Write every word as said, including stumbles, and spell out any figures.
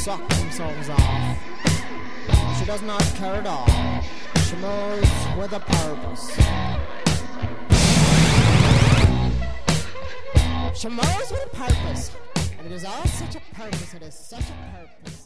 suck themselves off. She does not care at all. She moves with a purpose. She moves with a purpose. And it is all such a purpose. It is such a purpose.